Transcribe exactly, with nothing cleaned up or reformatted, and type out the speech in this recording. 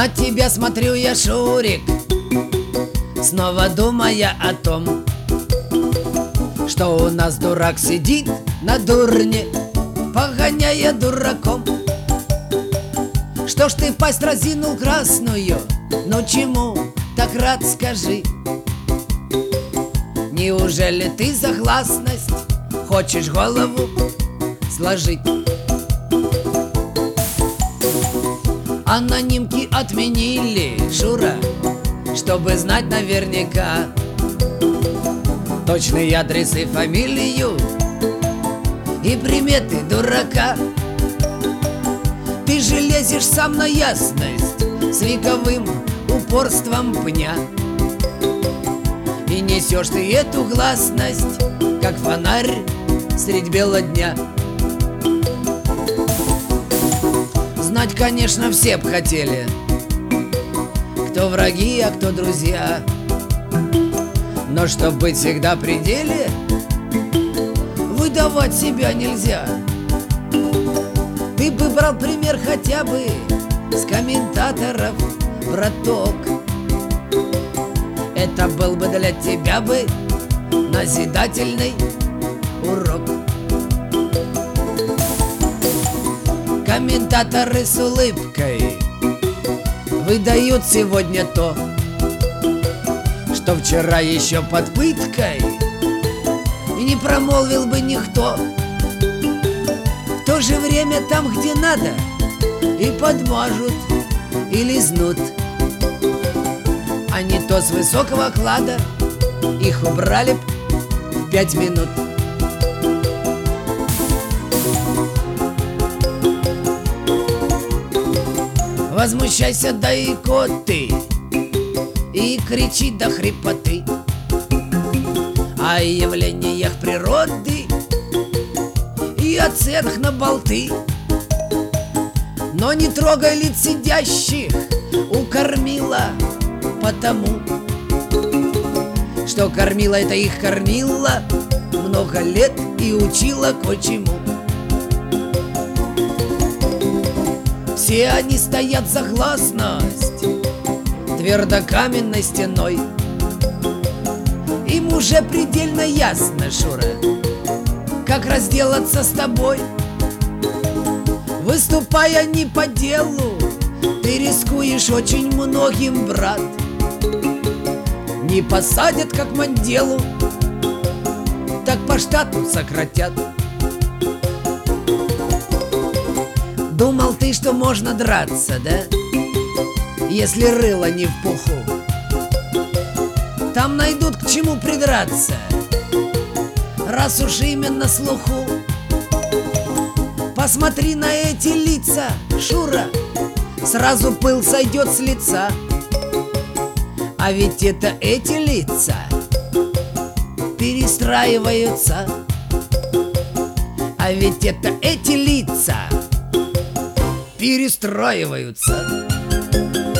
На тебя смотрю я, Шурик, снова думая о том, что у нас дурак сидит на дурне, погоняя дураком. Что ж ты пасть разинул красную? Ну чему так рад, скажи? Неужели ты за гласность хочешь голову сложить? Анонимки отменили, Шура, чтобы знать наверняка точный адрес и фамилию и приметы дурака. Ты же лезешь сам на ясность с вековым упорством пня, и несешь ты эту гласность, как фонарь средь бела дня. Знать, конечно, все б хотели, кто враги, а кто друзья, но чтоб быть всегда при деле, выдавать себя нельзя. Ты бы брал пример хотя бы с комментаторов, браток. Это был бы для тебя бы назидательный урок. Комментаторы с улыбкой выдают сегодня то, что вчера еще под пыткой и не промолвил бы никто. В то же время там, где надо, и подмажут, и лизнут, а не то с высокого клада их убрали б в пять минут. Возмущайся до икоты и кричи до хрипоты о явлениях природы и о ценах на болты, но не трогай лиц сидящих у кормила, потому что кормила это их кормила много лет и учила кое-чему. Все они стоят за гласность твердокаменной стеной. Им уже предельно ясно, Шура, как разделаться с тобой. Выступая не по делу, ты рискуешь очень многим, брат. Не посадят, как Манделу, так по штату сократят. Думал ты, что можно драться, да? Если рыло не в пуху, там найдут к чему придраться, раз уж именно слуху. Посмотри на эти лица, Шура, сразу пыл сойдет с лица. А ведь это эти лица перестраиваются. А ведь это эти лица перестраиваются.